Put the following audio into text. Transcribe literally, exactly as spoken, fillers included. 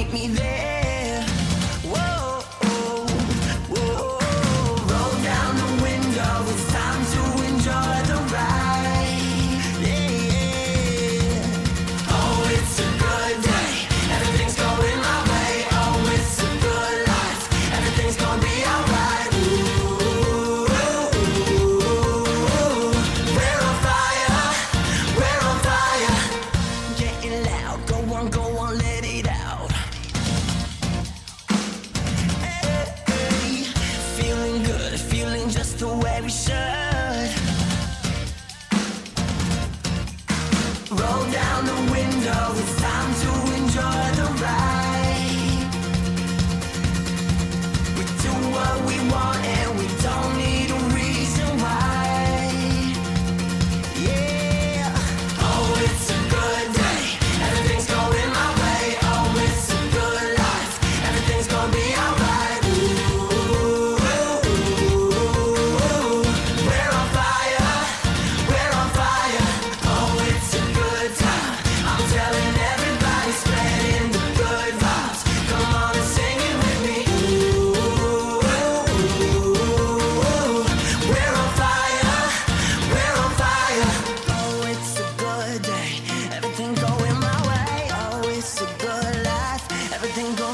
meet me there. Whoa, whoa, whoa. Roll down the window, it's time to enjoy the ride. Yeah, yeah. Oh, it's a good day, everything's going my way. Oh, it's a good life, everything's gonna be alright. Ooh, ooh, ooh. We're on fire, we're on fire. Getting loud, go on, go on, let it out. Hey, hey. Feeling good, feeling just the way we should. Roll down the window, it's time to enjoy the ride. We do what we want and we don't need a reason why. Yeah. Oh, it's a good day, everything's going my way. Oh, it's a good life, everything's gonna be alright. Ooh, ooh, ooh. We're on fire, we're on fire. Oh, it's a good time, I'm telling everybody, spreading the good vibes. Come on and sing it with me. Ooh, ooh, ooh. We're on fire, we're on fire. Oh, it's a good day, everything going my way. Oh, it's a good life, everything going